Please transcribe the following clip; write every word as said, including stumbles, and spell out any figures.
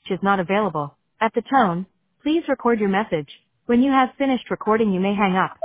is not available. At the tone, please record your message. When you have finished recording, you may hang up.